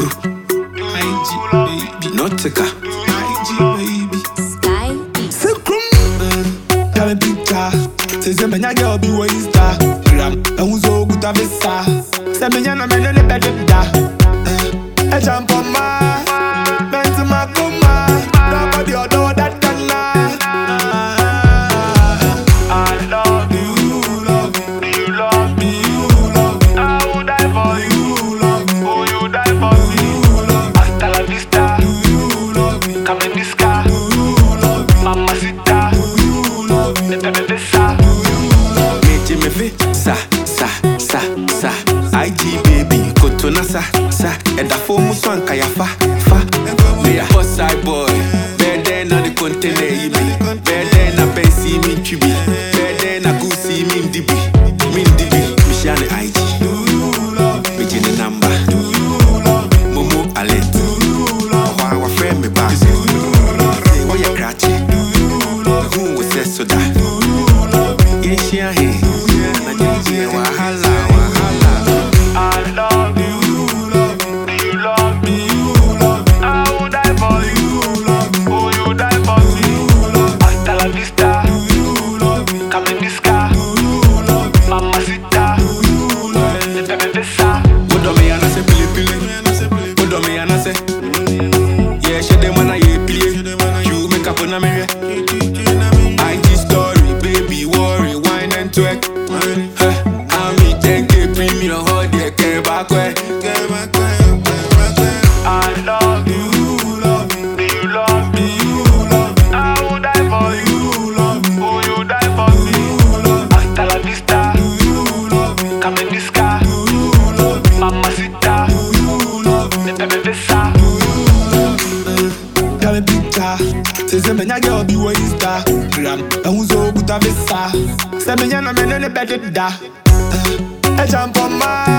IG baby, Nautica. IG baby. Sky Beats. Tell me picture. Say me girl be where Instagram. And who's so good at visa? Say me na me no le better da. I jump on my, bend to my coma. Nobody other that can I love you, love me, you love me, you love me. I would die for you, love me. Oh, you die for me, you love me. Hasta la vista, you love me. Come in this car, you love me. Mamacita, you love me. Let me visa, you love me. Me fi sa. IG baby, kotona sa. Eda fo muswan kaya fa. Me a hot side boy. Better na the container yi be. Better na pensi min chibi. Better na gusi min dibi. Me share IG. Me jine number. Momo alert. Wa friend me back. Oh ya krachi. Who was that soda? Yeah, she a hey. Wahala. I love you, love me, you love me, you love me. I would die for you, love me. Oh, you die for me, you love me. Hasta la vista, you love me. Come in this car, you love me. Mamacita, you love me. Let me visa. Put on me and I say pili. Put on me and I say, yeah, she dem wanna ye play. You make up on a mirror. IG story, baby, worry, wine and twerk. I'm me 10K premium, hold your care back way. I love you, love me, you love me, you love me. I would die for you, love me. Oh, you die for me, you love me. Hasta la vista, you love me. Come in this car, you love me. Mamacita, you love me. Let me visa, tell me picture. Say me girl be where Instagram. And who's so good at visa? Say me na me no le better da. I jump on my